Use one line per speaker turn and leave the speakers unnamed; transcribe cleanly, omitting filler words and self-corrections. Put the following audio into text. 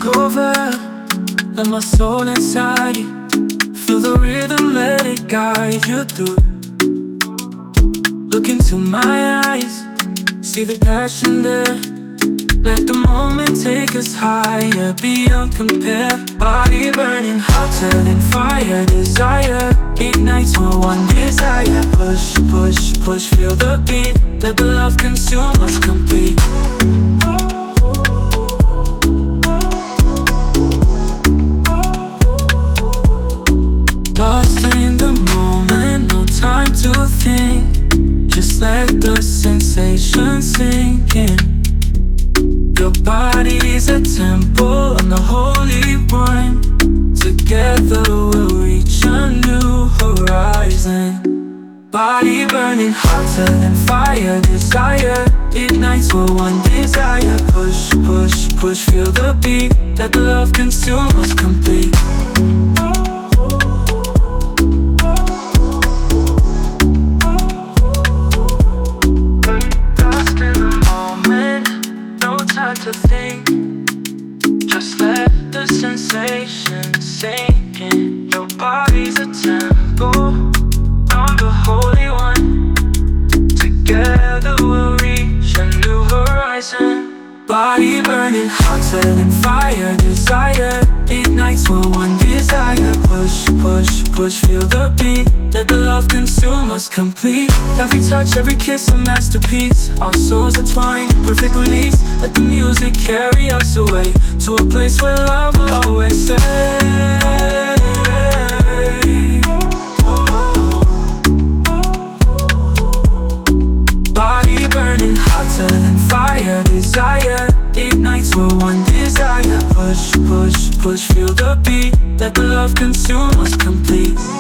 over. Let my soul inside you. Feel the rhythm, let it guide you through. Look into my eyes, see the passion there. Let the moment take us higher, beyond compare. Body burning hotter than fire, desire ignites for one desire. Push, push, push, feel the beat. Let the love consume us complete. Lost in the moment, no time to think. Just let the sensation sink in. Your body's a temple on the Holy One. Together we'll reach a new horizon. Body burning hotter than fire, desire ignites for one desire. Push, push, push, feel the beat. Let the love consume us complete. To think, just let the sensation sink in. Your body's a temple on the Holy One. Together we'll reach a new horizon. Body burning hotter than fire, desire ignites for one desire. Push, push, push, feel the beat. Let the love consume us complete. Every touch, every kiss a masterpiece. Our souls are twined, perfect release. Let the music carry us away to a place where love will always stay. Body burning hotter than fire, desire ignites for one desire. Push, push, push, feel the beat. Let the love consume us complete.